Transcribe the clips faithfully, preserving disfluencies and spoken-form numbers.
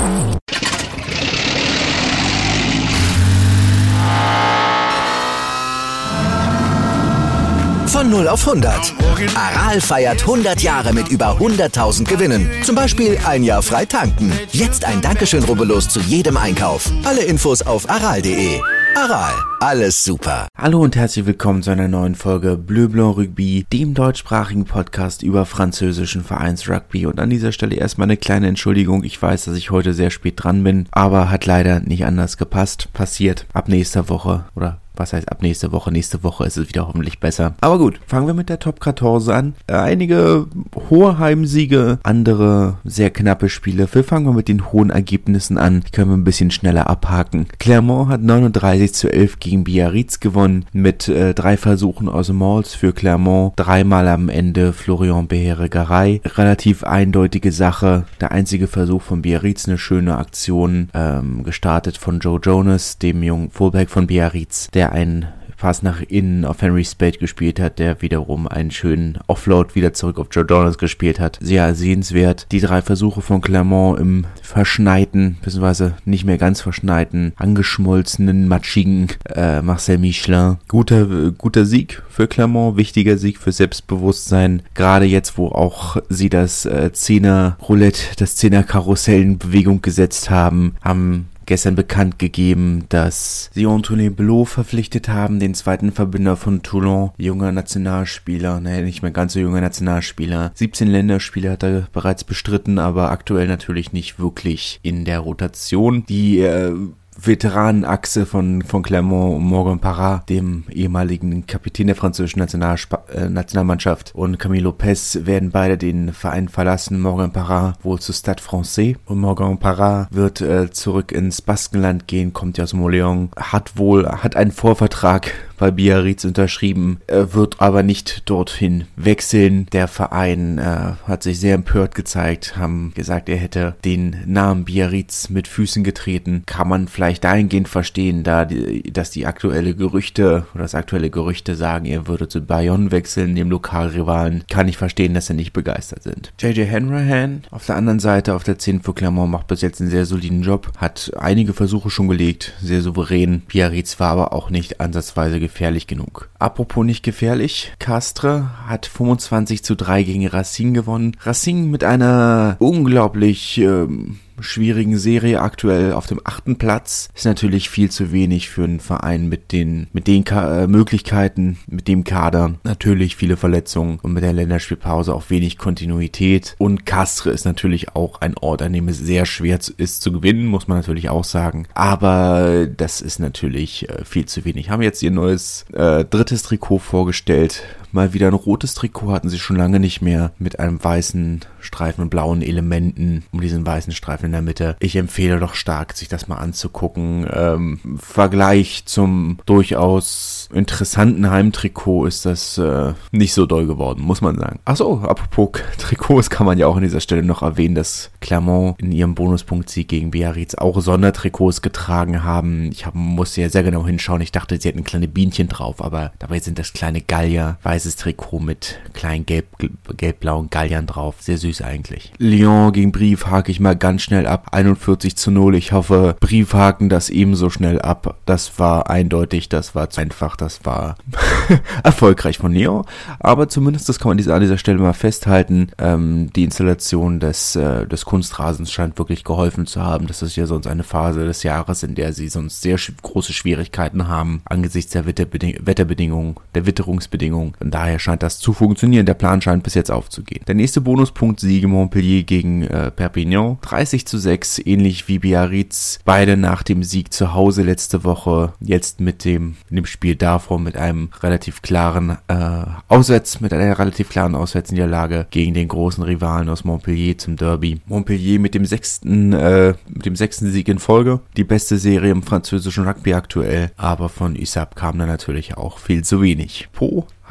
Von null auf hundert. Aral feiert hundert Jahre mit über hunderttausend Gewinnen. Zum Beispiel ein Jahr frei tanken. Jetzt ein Dankeschön, rubbellos zu jedem Einkauf. Alle Infos auf aral punkt de. Aral, alles super. Hallo und herzlich willkommen zu einer neuen Folge Bleu Blanc Rugby, dem deutschsprachigen Podcast über französischen Vereinsrugby. Und an dieser Stelle erstmal eine kleine Entschuldigung. Ich weiß, dass ich heute sehr spät dran bin, aber hat leider nicht anders gepasst. Passiert ab nächster Woche oder was heißt ab nächste Woche? Nächste Woche ist es wieder hoffentlich besser. Aber gut, fangen wir mit der Top vierzehn an. Äh, einige hohe Heimsiege, andere sehr knappe Spiele. Wir fangen wir mit den hohen Ergebnissen an. Die können wir ein bisschen schneller abhaken. Clermont hat neununddreißig zu elf gegen Biarritz gewonnen mit äh, drei Versuchen aus dem Mauls für Clermont. Dreimal am Ende Florian Behere-Garay. Relativ eindeutige Sache. Der einzige Versuch von Biarritz, eine schöne Aktion, ähm, gestartet von Joe Jonas, dem jungen Fullback von Biarritz, der einen Pass nach innen auf Henry Spade gespielt hat, der wiederum einen schönen Offload wieder zurück auf Joe Jonas gespielt hat. Sehr sehenswert. Die drei Versuche von Clermont im verschneiten, beziehungsweise nicht mehr ganz verschneiten, angeschmolzenen, matschigen äh, Marcel Michelin. Guter, äh, guter Sieg für Clermont, wichtiger Sieg für Selbstbewusstsein. Gerade jetzt, wo auch sie das äh, Zehner-Roulette, das Zehner-Karussell in Bewegung gesetzt haben, haben gestern bekannt gegeben, dass sie Antoine Belot verpflichtet haben, den zweiten Verbinder von Toulon, junger Nationalspieler, naja, nicht mehr ganz so junger Nationalspieler. siebzehn Länderspiele hat er bereits bestritten, aber aktuell natürlich nicht wirklich in der Rotation. Die äh, Veteranenachse von, von Clermont und Morgan Parra, dem ehemaligen Kapitän der französischen Nationalspa- äh, Nationalmannschaft, und Camille Lopez werden beide den Verein verlassen. Morgan Parra wohl zu Stade Francais und Morgan Parra wird äh, zurück ins Baskenland gehen, kommt ja aus Montléon, hat wohl, hat einen Vorvertrag bei Biarritz unterschrieben, äh, wird aber nicht dorthin wechseln. Der Verein äh, hat sich sehr empört gezeigt, haben gesagt, er hätte den Namen Biarritz mit Füßen getreten. Kann man vielleicht dahingehend verstehen, da die, dass die aktuelle Gerüchte oder das aktuelle Gerüchte sagen, er würde zu Bayonne wechseln, dem Lokalrivalen. Kann ich verstehen, dass sie nicht begeistert sind. J J Hanrahan auf der anderen Seite, auf der zehn für Clermont, macht bis jetzt einen sehr soliden Job, hat einige Versuche schon gelegt, sehr souverän. Biarritz war aber auch nicht ansatzweise gefährlich genug. Apropos nicht gefährlich, Castres hat fünfundzwanzig zu drei gegen Racing gewonnen. Racing mit einer unglaublich ähm, schwierigen Serie aktuell auf dem achten Platz. Ist natürlich viel zu wenig für einen Verein mit den mit den Ka- äh, Möglichkeiten, mit dem Kader. Natürlich viele Verletzungen und mit der Länderspielpause auch wenig Kontinuität. Und Castres ist natürlich auch ein Ort, an dem es sehr schwer zu, ist zu gewinnen, muss man natürlich auch sagen. Aber das ist natürlich äh, viel zu wenig. Haben jetzt ihr neues äh, drittes Trikot vorgestellt. Mal wieder ein rotes Trikot hatten sie schon lange nicht mehr, mit einem weißen Streifen und blauen Elementen um diesen weißen Streifen in der Mitte. Ich empfehle doch stark, sich das mal anzugucken. Ähm, im Vergleich zum durchaus interessanten Heimtrikot ist das äh, nicht so doll geworden, muss man sagen. Achso, apropos Trikots, kann man ja auch an dieser Stelle noch erwähnen, dass Clermont in ihrem Bonuspunkt-Sieg gegen Biarritz auch Sondertrikots getragen haben. Ich hab, musste ja sehr genau hinschauen. Ich dachte, sie hätten kleine Bienchen drauf, aber dabei sind das kleine Gallier, weiß Trikot mit kleinen gelb, gelb-blauen Galliern drauf. Sehr süß eigentlich. Lyon gegen Brive hake ich mal ganz schnell ab. einundvierzig zu null. Ich hoffe, Brive haken das ebenso schnell ab. Das war eindeutig, das war zu einfach, das war erfolgreich von Lyon. Aber zumindest, das kann man an dieser Stelle mal festhalten, ähm, die Installation des, äh, des Kunstrasens scheint wirklich geholfen zu haben. Das ist ja sonst eine Phase des Jahres, in der sie sonst sehr sch- große Schwierigkeiten haben, angesichts der Wetterbeding- Wetterbedingungen, der Witterungsbedingungen. Und daher scheint das zu funktionieren. Der Plan scheint bis jetzt aufzugehen. Der nächste Bonuspunkt, Siege Montpellier gegen äh, Perpignan. dreißig zu sechs, ähnlich wie Biarritz. Beide nach dem Sieg zu Hause letzte Woche. Jetzt mit dem, mit dem Spiel davor mit einem relativ klaren äh, Auswärts, mit einer relativ klaren Auswärtsniederlage gegen den großen Rivalen aus Montpellier zum Derby. Montpellier mit dem sechsten, äh, mit dem sechsten Sieg in Folge. Die beste Serie im französischen Rugby aktuell. Aber von U S A P kam da natürlich auch viel zu wenig. Po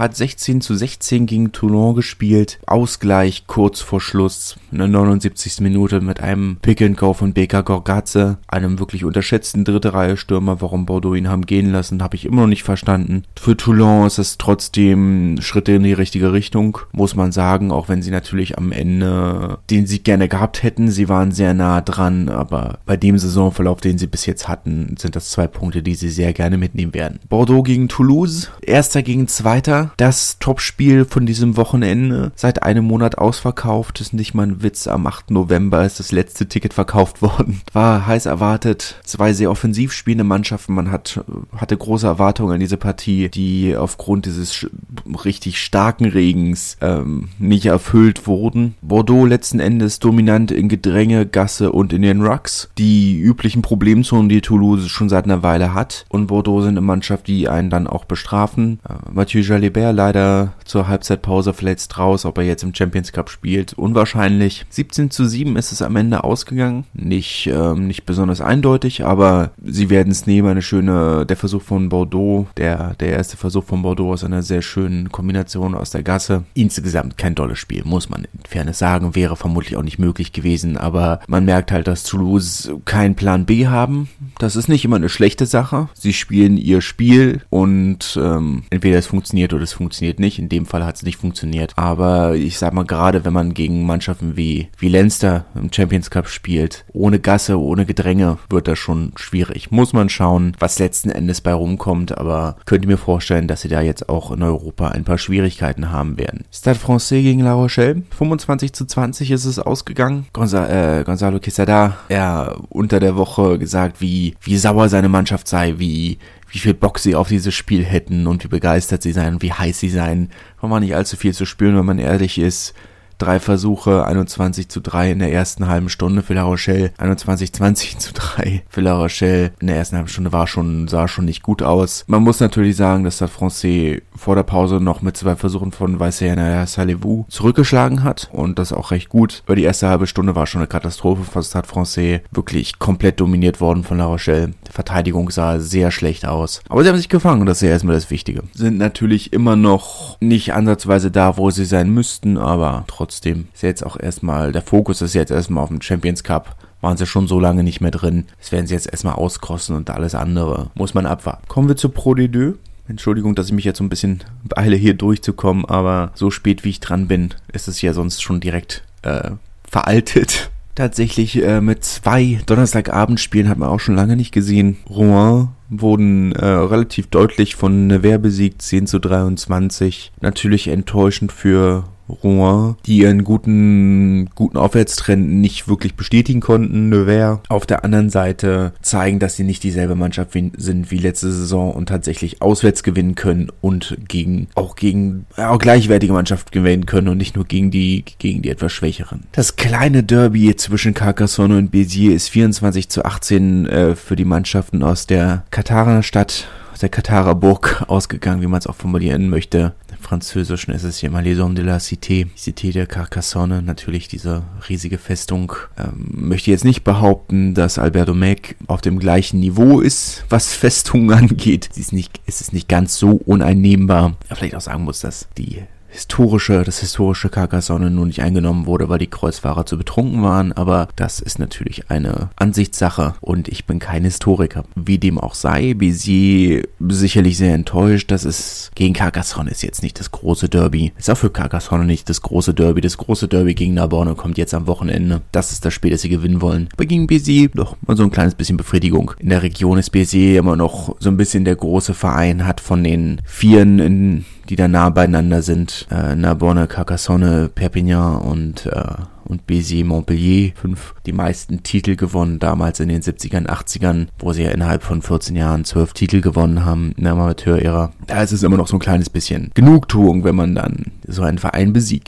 hat sechzehn zu sechzehn gegen Toulon gespielt. Ausgleich kurz vor Schluss, in der neunundsiebzigsten Minute mit einem Pick-and-Go von Beka Gorgatze, einem wirklich unterschätzten dritte Reihe Stürmer. Warum Bordeaux ihn haben gehen lassen, habe ich immer noch nicht verstanden. Für Toulon ist es trotzdem Schritte in die richtige Richtung, muss man sagen, auch wenn sie natürlich am Ende den Sieg gerne gehabt hätten. Sie waren sehr nah dran, aber bei dem Saisonverlauf, den sie bis jetzt hatten, sind das zwei Punkte, die sie sehr gerne mitnehmen werden. Bordeaux gegen Toulouse, erster gegen zweiter, das Topspiel von diesem Wochenende, seit einem Monat ausverkauft, ist nicht mal ein Witz, am achten November ist das letzte Ticket verkauft worden. War heiß erwartet, zwei sehr offensiv spielende Mannschaften, man hat, hatte große Erwartungen an diese Partie, die aufgrund dieses richtig starken Regens ähm, nicht erfüllt wurden. Bordeaux letzten Endes dominant in Gedränge, Gasse und in den Rucks, die üblichen Problemzonen, die Toulouse schon seit einer Weile hat, und Bordeaux sind eine Mannschaft, die einen dann auch bestrafen. Äh, Mathieu Jalibert leider zur Halbzeitpause verletzt raus, ob er jetzt im Champions Cup spielt, unwahrscheinlich. siebzehn zu sieben ist es am Ende ausgegangen, nicht, ähm, nicht besonders eindeutig, aber sie werden es nehmen, eine schöne, der Versuch von Bordeaux, der, der erste Versuch von Bordeaux aus einer sehr schönen Kombination aus der Gasse. Insgesamt kein dolles Spiel, muss man in Fairness sagen, wäre vermutlich auch nicht möglich gewesen, aber man merkt halt, dass Toulouse keinen Plan B haben. Das ist nicht immer eine schlechte Sache. Sie spielen ihr Spiel und ähm, entweder es funktioniert oder es funktioniert nicht. In dem Fall hat es nicht funktioniert. Aber ich sag mal, gerade wenn man gegen Mannschaften wie, wie Leinster im Champions Cup spielt, ohne Gasse, ohne Gedränge, wird das schon schwierig. Muss man schauen, was letzten Endes bei rumkommt, aber könnt ihr mir vorstellen, dass sie da jetzt auch in Europa ein paar Schwierigkeiten haben werden. Stade Francais gegen La Rochelle, fünfundzwanzig zu zwanzig ist es ausgegangen. Gonza- äh, Gonzalo Quesada, er unter der Woche gesagt, wie, wie sauer seine Mannschaft sei, wie, wie viel Bock sie auf dieses Spiel hätten und wie begeistert sie seien und wie heiß sie seien. Man war nicht allzu viel zu spüren, wenn man ehrlich ist. Drei Versuche, einundzwanzig zu drei in der ersten halben Stunde für La Rochelle, einundzwanzig zwanzig zu drei für La Rochelle. In der ersten halben Stunde war schon, sah schon nicht gut aus. Man muss natürlich sagen, dass Stade Francais vor der Pause noch mit zwei Versuchen von Vincent Salivou zurückgeschlagen hat und das auch recht gut. Aber die erste halbe Stunde war schon eine Katastrophe von Stade Francais. Wirklich komplett dominiert worden von La Rochelle. Die Verteidigung sah sehr schlecht aus. Aber sie haben sich gefangen und das ist ja erstmal das Wichtige. Sind natürlich immer noch nicht ansatzweise da, wo sie sein müssten, aber trotzdem Trotzdem ist jetzt auch erstmal, der Fokus ist jetzt erstmal auf dem Champions Cup. Waren sie schon so lange nicht mehr drin. Das werden sie jetzt erstmal auskosten und alles andere muss man abwarten. Kommen wir zur Pro D zwei. Entschuldigung, dass ich mich jetzt so ein bisschen beeile, hier durchzukommen, aber so spät wie ich dran bin, ist es ja sonst schon direkt äh, veraltet. Tatsächlich äh, mit zwei Donnerstagabendspielen hat man auch schon lange nicht gesehen. Rouen wurden äh, relativ deutlich von Nevers besiegt, zehn zu dreiundzwanzig. Natürlich enttäuschend für Rouen, die ihren guten, guten Aufwärtstrend nicht wirklich bestätigen konnten. Nevers auf der anderen Seite zeigen, dass sie nicht dieselbe Mannschaft wie, sind wie letzte Saison und tatsächlich auswärts gewinnen können und gegen, auch gegen, auch gleichwertige Mannschaften gewinnen können und nicht nur gegen die, gegen die etwas schwächeren. Das kleine Derby zwischen Carcassonne und Béziers ist vierundzwanzig zu achtzehn äh, für die Mannschaften aus der Katarer Stadt, der Katarer Burg ausgegangen, wie man es auch formulieren möchte. Im Französischen ist es hier mal Les Hommes de la Cité, Cité de Carcassonne, natürlich diese riesige Festung. Ähm, möchte jetzt nicht behaupten, dass Albert Domecq auf dem gleichen Niveau ist, was Festungen angeht. Sie ist nicht, es ist nicht ganz so uneinnehmbar. Ja, vielleicht auch sagen muss, dass die historische, das historische Carcassonne nun nicht eingenommen wurde, weil die Kreuzfahrer zu betrunken waren, aber das ist natürlich eine Ansichtssache und ich bin kein Historiker. Wie dem auch sei, Béziers sicherlich sehr enttäuscht, das ist, gegen Carcassonne ist jetzt nicht das große Derby. Ist auch für Carcassonne nicht das große Derby. Das große Derby gegen Narbonne kommt jetzt am Wochenende. Das ist das Spiel, das sie gewinnen wollen. Aber gegen Béziers doch mal so ein kleines bisschen Befriedigung. In der Region ist Béziers immer noch so ein bisschen der große Verein, hat von den Vieren in die da nah beieinander sind, äh, Narbonne, Carcassonne, Perpignan und äh, und Béziers, Montpellier, fünf, die meisten Titel gewonnen, damals in den siebzigern, achtzigern, wo sie ja innerhalb von vierzehn Jahren zwölf Titel gewonnen haben in der Amateur-Ära. Da ist es immer noch so ein kleines bisschen Genugtuung, wenn man dann so einen Verein besiegt.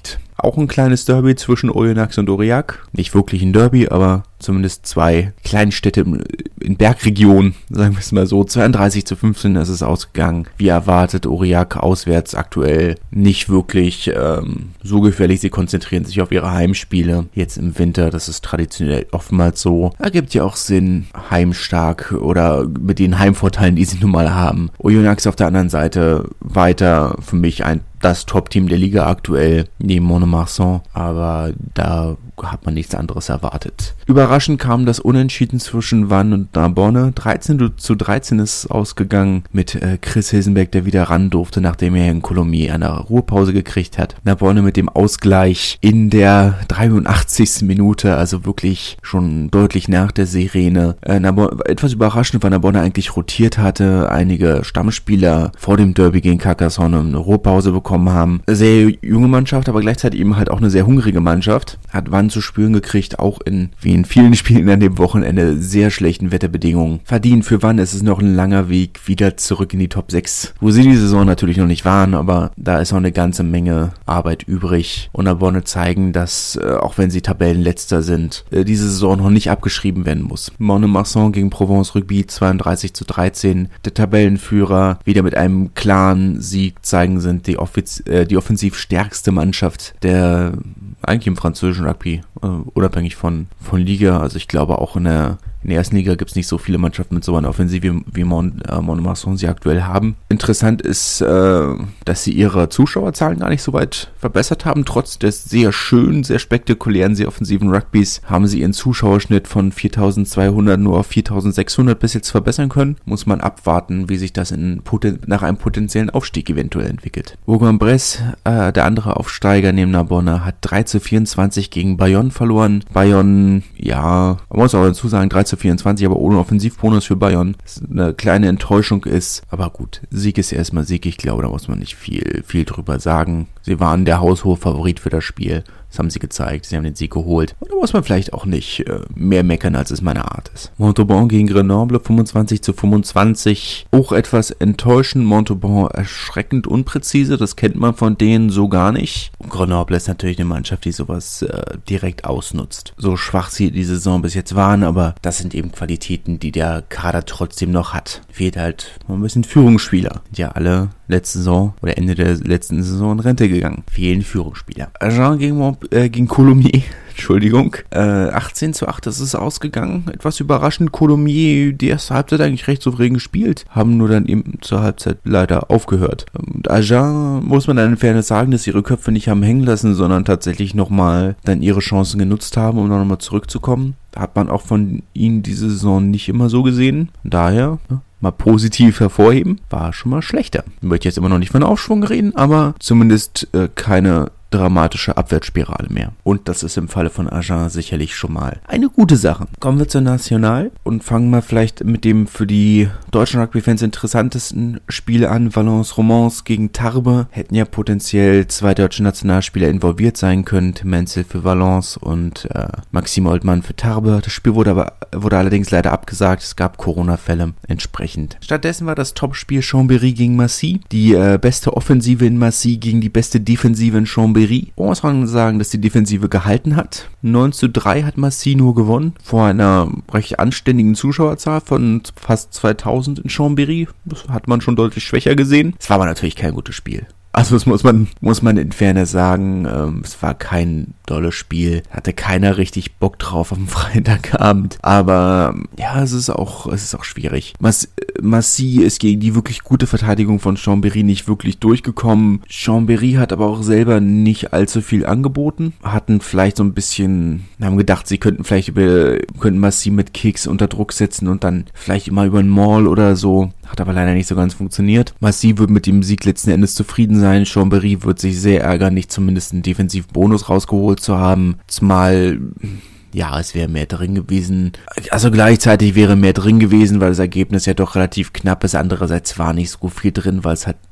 auch ein kleines Derby zwischen Oyonnax und Aurillac. Nicht wirklich ein Derby, aber zumindest zwei Kleinstädte in Bergregionen, sagen wir es mal so. zweiunddreißig zu fünfzehn ist es ausgegangen. Wie erwartet, Aurillac auswärts aktuell nicht wirklich ähm, so gefährlich. Sie konzentrieren sich auf ihre Heimspiele. Jetzt im Winter, das ist traditionell oftmals so. Ergibt ja auch Sinn, heimstark oder mit den Heimvorteilen, die sie nun mal haben. Oyonnax auf der anderen Seite weiter für mich ein das Top-Team der Liga aktuell, neben Mont-de-Marsan, aber da hat man nichts anderes erwartet. Überraschend kam das Unentschieden zwischen Vannes und Narbonne. dreizehn zu dreizehn ist ausgegangen mit äh, Chris Hilsenberg, der wieder ran durfte, nachdem er in Colomiers eine Ruhepause gekriegt hat. Narbonne mit dem Ausgleich in der dreiundachtzigsten Minute, also wirklich schon deutlich nach der Sirene. Äh, Narbonne, etwas überraschend, weil Narbonne eigentlich rotiert hatte, einige Stammspieler vor dem Derby gegen Carcassonne eine Ruhepause bekommen haben. Sehr junge Mannschaft, aber gleichzeitig eben halt auch eine sehr hungrige Mannschaft. Hat Vannes zu spüren gekriegt, auch in, wie in vielen Spielen an dem Wochenende, sehr schlechten Wetterbedingungen. Verdient für Vannes ist es noch ein langer Weg wieder zurück in die Top sechs, wo sie die Saison natürlich noch nicht waren, aber da ist auch eine ganze Menge Arbeit übrig. Und Narbonne zeigen, dass, äh, auch wenn sie Tabellenletzter sind, äh, diese Saison noch nicht abgeschrieben werden muss. Mont-de-Marsan gegen Provence Rugby zweiunddreißig zu dreizehn. Der Tabellenführer wieder mit einem klaren Sieg zeigen, sind die Offiziellen die offensiv stärkste Mannschaft der, eigentlich im französischen Rugby, äh, unabhängig von, von Liga. Also ich glaube auch in der, in der ersten Liga gibt es nicht so viele Mannschaften mit so einer Offensive wie Mont, äh, Mont-de-Marsan sie aktuell haben. Interessant ist, äh, dass sie ihre Zuschauerzahlen gar nicht so weit verbessert haben. Trotz des sehr schönen, sehr spektakulären, sehr offensiven Rugbys haben sie ihren Zuschauerschnitt von viertausendzweihundert nur auf viertausendsechshundert bis jetzt verbessern können. Muss man abwarten, wie sich das in Poten- nach einem potenziellen Aufstieg eventuell entwickelt. Bourg-en-Bresse, äh, der andere Aufsteiger neben Narbonne, hat drei zu vierundzwanzig gegen Bayonne verloren. Bayonne, ja, man muss auch dazu sagen, drei zu vierundzwanzig, aber ohne Offensivbonus für Bayonne. Das eine kleine Enttäuschung ist, aber gut, Sieg ist erstmal Sieg. Ich glaube, da muss man nicht viel, viel drüber sagen. Sie waren der haushohe Favorit für das Spiel. Das haben sie gezeigt. Sie haben den Sieg geholt. Und da muss man vielleicht auch nicht äh, mehr meckern, als es meine Art ist. Montauban gegen Grenoble, fünfundzwanzig zu fünfundzwanzig. Auch etwas enttäuschend. Montauban erschreckend unpräzise. Das kennt man von denen so gar nicht. Und Grenoble ist natürlich eine Mannschaft, die sowas äh, direkt ausnutzt. So schwach sie die Saison bis jetzt waren, aber das sind eben Qualitäten, die der Kader trotzdem noch hat. Fehlt halt noch ein bisschen Führungsspieler. Die ja alle letzte Saison oder Ende der letzten Saison in Rente gegangen. Fehlen Führungsspieler. Agen gegen Mont Äh, gegen Colomiers, Entschuldigung, äh, achtzehn zu acht, das ist ausgegangen, etwas überraschend. Colomiers, die erste Halbzeit eigentlich recht souverän gespielt, haben nur dann eben zur Halbzeit leider aufgehört. Und Agen, muss man dann in Fairness sagen, dass ihre Köpfe nicht haben hängen lassen, sondern tatsächlich nochmal dann ihre Chancen genutzt haben, um nochmal zurückzukommen. Da hat man auch von ihnen diese Saison nicht immer so gesehen. Daher, ja, mal positiv hervorheben, war schon mal schlechter. Ich möchte jetzt immer noch nicht von Aufschwung reden, aber zumindest äh, keine dramatische Abwärtsspirale mehr. Und das ist im Falle von Agen sicherlich schon mal eine gute Sache. Kommen wir zur National und fangen mal vielleicht mit dem für die deutschen Rugby-Fans interessantesten Spiel an. Valence Romans gegen Tarbes. Hätten ja potenziell zwei deutsche Nationalspieler involviert sein können. Tim Menzel für Valence und äh, Maxime Oldmann für Tarbes. Das Spiel wurde aber wurde allerdings leider abgesagt. Es gab Corona-Fälle entsprechend. Stattdessen war das Topspiel Chambéry gegen Massy. Die äh, beste Offensive in Massy gegen die beste Defensive in Chambéry. Und muss man sagen, dass die Defensive gehalten hat. neun zu drei hat Massy nur gewonnen. Vor einer recht anständigen Zuschauerzahl von fast zweitausend in Chambéry. Das hat man schon deutlich schwächer gesehen. Es war aber natürlich kein gutes Spiel. Also das muss man, muss man in Fairness sagen, ähm, es war kein dolles Spiel, hatte keiner richtig Bock drauf am Freitagabend, aber ja, es ist auch, es ist auch schwierig. Mas, Massy ist gegen die wirklich gute Verteidigung von Chambéry nicht wirklich durchgekommen. Chambéry hat aber auch selber nicht allzu viel angeboten, hatten vielleicht so ein bisschen, haben gedacht, sie könnten vielleicht über, könnten Massy mit Kicks unter Druck setzen und dann vielleicht immer über einen Maul oder so. Hat aber leider nicht so ganz funktioniert. Massy wird mit dem Sieg letzten Endes zufrieden sein. Chambéry wird sich sehr ärgern, nicht zumindest einen Defensivbonus rausgeholt zu haben. Zumal, ja, es wäre mehr drin gewesen. Also gleichzeitig wäre mehr drin gewesen, weil das Ergebnis ja doch relativ knapp ist. Andererseits war nicht so viel drin, weil es halt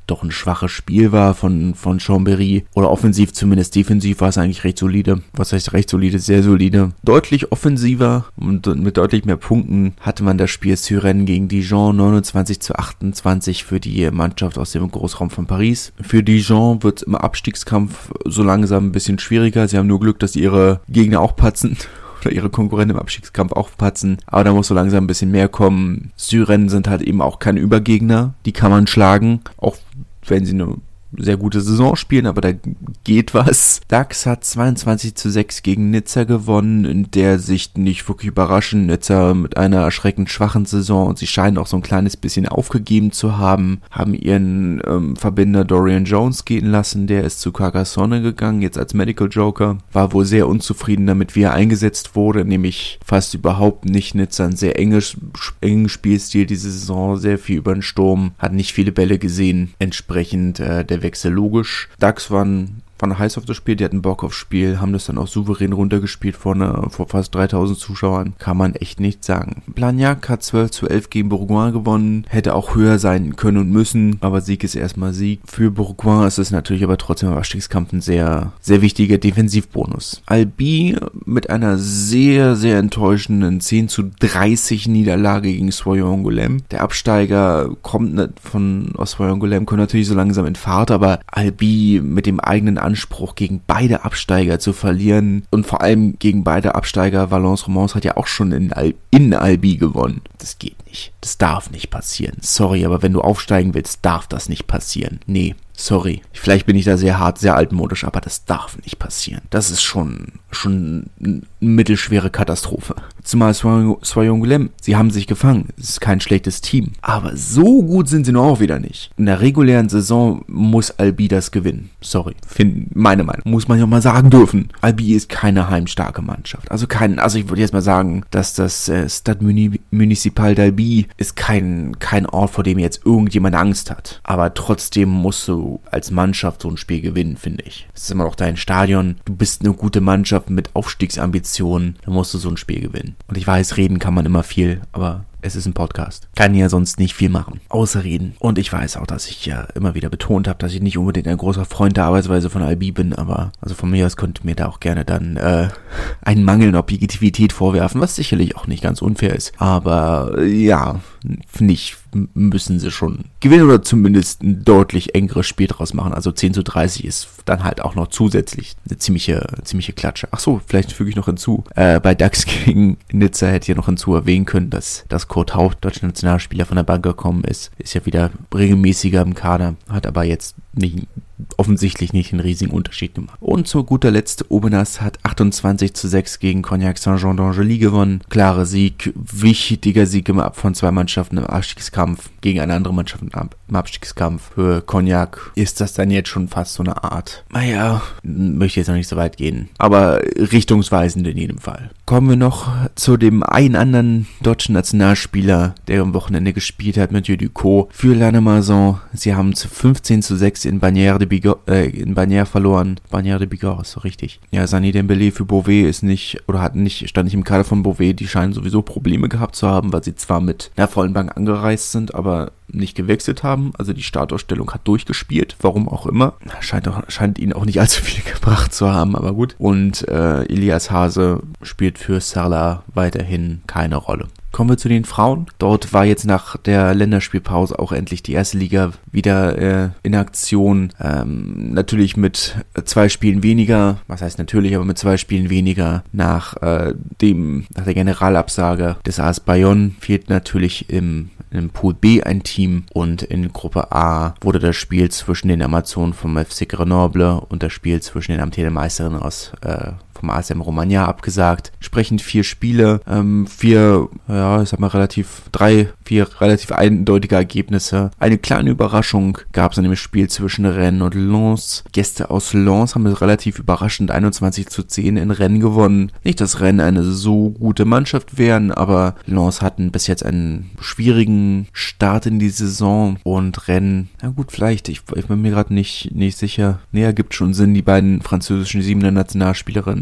doch ein schwaches Spiel war von, von Chambéry. Oder offensiv, zumindest defensiv war es eigentlich recht solide. Was heißt recht solide? Sehr solide. Deutlich offensiver und mit deutlich mehr Punkten hatte man das Spiel Suresnes gegen Dijon, neunundzwanzig zu achtundzwanzig für die Mannschaft aus dem Großraum von Paris. Für Dijon wird es im Abstiegskampf so langsam ein bisschen schwieriger. Sie haben nur Glück, dass ihre Gegner auch patzen. Oder ihre Konkurrenten im Abstiegskampf aufpatzen. Aber da muss so langsam ein bisschen mehr kommen. Suresnes sind halt eben auch keine Übergegner. Die kann man schlagen, auch wenn sie eine sehr gute Saison spielen, aber da geht was. Dax hat zweiundzwanzig zu sechs gegen Nizza gewonnen, in der Sicht nicht wirklich überraschend. Nizza mit einer erschreckend schwachen Saison und sie scheinen auch so ein kleines bisschen aufgegeben zu haben, haben ihren ähm, Verbinder Dorian Jones gehen lassen, der ist zu Carcassonne gegangen, jetzt als Medical Joker, war wohl sehr unzufrieden damit, wie er eingesetzt wurde, nämlich fast überhaupt nicht. Nizza ein sehr enges, engen Spielstil diese Saison, sehr viel über den Sturm, hat nicht viele Bälle gesehen, entsprechend äh, der Wechsel logisch. Dax waren waren heiß auf das Spiel, die hatten Bock aufs Spiel, haben das dann auch souverän runtergespielt vor, einer, vor fast dreitausend Zuschauern. Kann man echt nicht sagen. Blagnac hat zwölf zu elf gegen Bourgoin gewonnen, hätte auch höher sein können und müssen, aber Sieg ist erstmal Sieg. Für Bourgoin ist es natürlich aber trotzdem im Abstiegskampf ein sehr, sehr wichtiger Defensivbonus. Albi mit einer sehr, sehr enttäuschenden zehn zu dreißig Niederlage gegen Soyons-Angoulême. Der Absteiger kommt nicht von aus Soyons-Angoulême, kommt natürlich so langsam in Fahrt, aber Albi mit dem eigenen Anspruch gegen beide Absteiger zu verlieren und vor allem gegen beide Absteiger, Valence Romans hat ja auch schon in, Al- in Albi gewonnen. Das geht nicht. Das darf nicht passieren. Sorry, aber wenn du aufsteigen willst, darf das nicht passieren. Nee, sorry. Vielleicht bin ich da sehr hart, sehr altmodisch, aber das darf nicht passieren. Das ist schon, schon eine mittelschwere Katastrophe. Zumal Soyons-Angoulême, sie haben sich gefangen. Es ist kein schlechtes Team. Aber so gut sind sie noch auch wieder nicht. In der regulären Saison muss Albi das gewinnen. Sorry. Find, meine Meinung. Muss man ja mal sagen dürfen. Albi ist keine heimstarke Mannschaft. Also kein, also ich würde jetzt mal sagen, dass das äh, Stade Muni- Municipal d'Albi ist kein, kein Ort, vor dem jetzt irgendjemand Angst hat. Aber trotzdem musst du als Mannschaft so ein Spiel gewinnen, finde ich. Es ist immer noch dein Stadion. Du bist eine gute Mannschaft mit Aufstiegsambitionen. Dann musst du so ein Spiel gewinnen. Und ich weiß, reden kann man immer viel, aber es ist ein Podcast. Kann ja sonst nicht viel machen, außer reden. Und ich weiß auch, dass ich ja immer wieder betont habe, dass ich nicht unbedingt ein großer Freund der Arbeitsweise von Albi bin, aber also von mir aus könnte mir da auch gerne dann äh, einen Mangel an Objektivität vorwerfen, was sicherlich auch nicht ganz unfair ist. Aber äh, ja, finde ich, müssen sie schon gewinnen oder zumindest ein deutlich engeres Spiel draus machen. Also zehn zu dreißig ist dann halt auch noch zusätzlich eine ziemliche, ziemliche Klatsche. Ach so, vielleicht füge ich noch hinzu. Äh, bei Dax gegen Nizza hätte ich ja noch hinzu erwähnen können, dass, dass Kurt Haupt, deutscher Nationalspieler, von der Bank gekommen ist. Ist ja wieder regelmäßiger im Kader, hat aber jetzt nicht, offensichtlich nicht einen riesigen Unterschied gemacht. Und zu guter Letzt, Aubenas hat achtundzwanzig zu sechs gegen Cognac Saint-Jean d'Angely gewonnen. Klare Sieg, wichtiger Sieg im Ab von zwei Mannschaften im Abstiegskampf gegen eine andere Mannschaft im Abstiegskampf. Für Cognac ist das dann jetzt schon fast so eine Art, naja, möchte jetzt noch nicht so weit gehen, aber richtungsweisend in jedem Fall. Kommen wir noch zu dem einen anderen deutschen Nationalspieler, der am Wochenende gespielt hat, Mathieu Ducot für Lannemezan. Sie haben zu fünfzehn zu sechs in Bagnères de Bigorre, äh, in Bagnères verloren. Bagnères de Bigorre ist so richtig. Ja, Sani Dembélé für Beauvais ist nicht, oder hat nicht, stand nicht im Kader von Beauvais. Die scheinen sowieso Probleme gehabt zu haben, weil sie zwar mit einer vollen Bank angereist sind, aber nicht gewechselt haben. Also die Startausstellung hat durchgespielt, warum auch immer. Scheint, auch, scheint ihnen auch nicht allzu viel gebracht zu haben, aber gut. Und äh, Elias Hase spielt für Sarlat weiterhin keine Rolle. Kommen wir zu den Frauen. Dort war jetzt nach der Länderspielpause auch endlich die erste Liga wieder äh, in Aktion. Ähm, natürlich mit zwei Spielen weniger. Was heißt natürlich, aber mit zwei Spielen weniger. Nach äh, dem, nach der Generalabsage des A S Bayonne fehlt natürlich im in Pool B ein Team und in Gruppe A wurde das Spiel zwischen den Amazonen vom F C Grenoble und das Spiel zwischen den amtierenden Meisterinnen aus äh, vom A S M Romagna abgesagt. Entsprechend vier Spiele, ähm, vier, ja, ich sag mal relativ, drei, vier relativ eindeutige Ergebnisse. Eine kleine Überraschung gab es in dem Spiel zwischen Rennes und Lens. Gäste aus Lens haben es relativ überraschend einundzwanzig zu zehn in Rennes gewonnen. Nicht, dass Rennes eine so gute Mannschaft wären, aber Lens hatten bis jetzt einen schwierigen Start in die Saison und Rennes, na gut, vielleicht, ich, ich bin mir gerade nicht, nicht sicher. Naja, gibt schon Sinn, die beiden französischen Siebener Nationalspielerinnen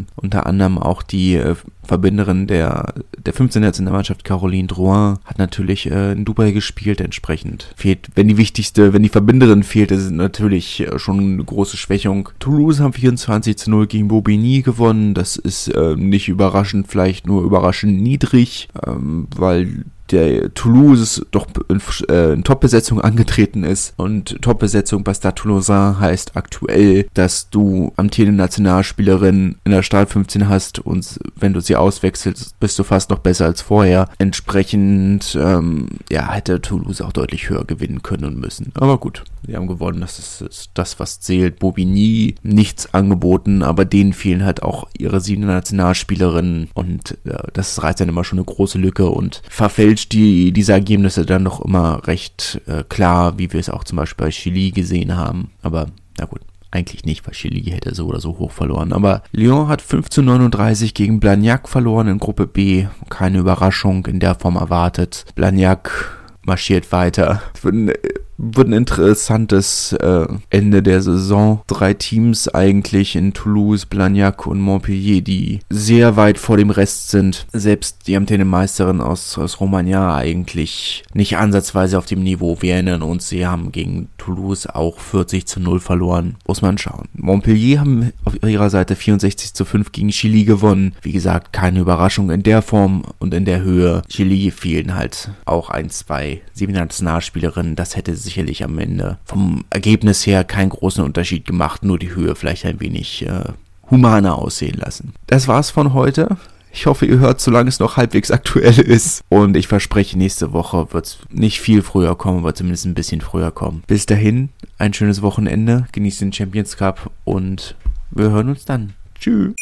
Unter anderem auch die äh, Verbinderin der, der fünfzehn-Nationalmannschaft, Caroline Drouin, hat natürlich äh, in Dubai gespielt. Entsprechend fehlt, wenn die wichtigste, wenn die Verbinderin fehlt, ist es natürlich äh, schon eine große Schwächung. Toulouse haben vierundzwanzig zu null gegen Bobigny gewonnen. Das ist äh, nicht überraschend, vielleicht nur überraschend niedrig, ähm, weil der Toulouse doch in, äh, in Top-Besetzung angetreten ist. Und Top-Besetzung bei Stade Toulousain heißt aktuell, dass du amtierende Nationalspielerin in der Startfünfzehn hast und wenn du sie auswechselst, bist du fast noch besser als vorher. Entsprechend ähm, ja, hätte Toulouse auch deutlich höher gewinnen können und müssen. Aber gut, sie haben gewonnen. Das ist, ist das, was zählt. Bobigny nichts angeboten, aber denen fehlen halt auch ihre sieben Nationalspielerinnen und äh, das reizt dann immer schon eine große Lücke und verfälscht die diese Ergebnisse dann noch immer recht äh, klar, wie wir es auch zum Beispiel bei Chili gesehen haben. Aber na gut, eigentlich nicht, weil Chili hätte so oder so hoch verloren. Aber Lyon hat fünf zu neununddreißig gegen Blagnac verloren in Gruppe B. Keine Überraschung in der Form erwartet. Blagnac marschiert weiter. Es wird ein, wird ein interessantes äh, Ende der Saison. Drei Teams eigentlich in Toulouse, Blagnac und Montpellier, die sehr weit vor dem Rest sind. Selbst die amtierende Meisterin aus, aus Romagna eigentlich nicht ansatzweise auf dem Niveau. Wir erinnern uns, sie haben gegen Toulouse auch vierzig zu null verloren. Muss man schauen. Montpellier haben auf ihrer Seite vierundsechzig zu fünf gegen Chili gewonnen. Wie gesagt, keine Überraschung in der Form und in der Höhe. Chili fehlen halt auch ein, zwei sieben Nationalspielerinnen. Das hätte sicherlich am Ende vom Ergebnis her keinen großen Unterschied gemacht. Nur die Höhe vielleicht ein wenig äh, humaner aussehen lassen. Das war's von heute. Ich hoffe, ihr hört, solange es noch halbwegs aktuell ist. Und ich verspreche, nächste Woche wird es nicht viel früher kommen, aber zumindest ein bisschen früher kommen. Bis dahin, ein schönes Wochenende. Genießt den Champions Cup und wir hören uns dann. Tschüss.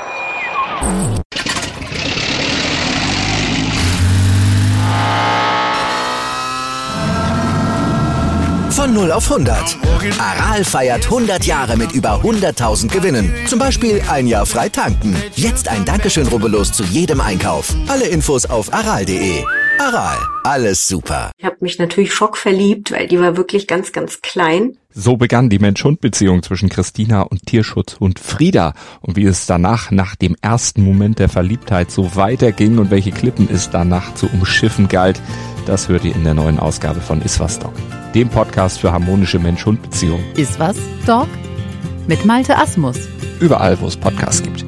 Von null auf hundert. Aral feiert hundert Jahre mit über hunderttausend Gewinnen. Zum Beispiel ein Jahr frei tanken. Jetzt ein Dankeschön, rubbellos zu jedem Einkauf. Alle Infos auf aral punkt de. Aral, alles super. Ich habe mich natürlich schockverliebt, weil die war wirklich ganz, ganz klein. So begann die Mensch-Hund-Beziehung zwischen Christina und Tierschutzhund Frieda. Und wie es danach, nach dem ersten Moment der Verliebtheit, so weiterging und welche Klippen es danach zu umschiffen galt, das hört ihr in der neuen Ausgabe von Iswas Dog, dem Podcast für harmonische Mensch-Hund-Beziehungen. Iswas Dog mit Malte Asmus. Überall, wo es Podcasts gibt.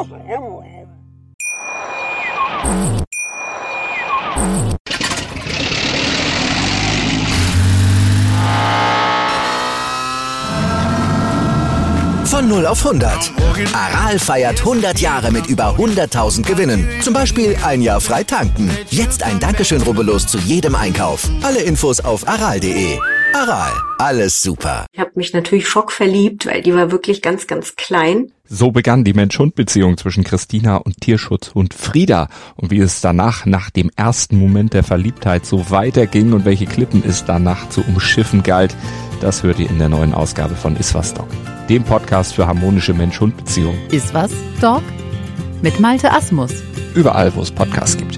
Von null auf hundert. Aral feiert hundert Jahre mit über hunderttausend Gewinnen. Zum Beispiel ein Jahr frei tanken. Jetzt ein Dankeschön, rubbellos zu jedem Einkauf. Alle Infos auf aral punkt de. Aral, alles super. Ich habe mich natürlich schockverliebt, weil die war wirklich ganz, ganz klein. So begann die Mensch-Hund-Beziehung zwischen Christina und Tierschutzhund Frieda. Und wie es danach, nach dem ersten Moment der Verliebtheit, so weiterging und welche Klippen es danach zu umschiffen galt, das hört ihr in der neuen Ausgabe von Iswas Dog, dem Podcast für harmonische Mensch-Hund-Beziehungen. Iswas Dog mit Malte Asmus. Überall, wo es Podcasts gibt.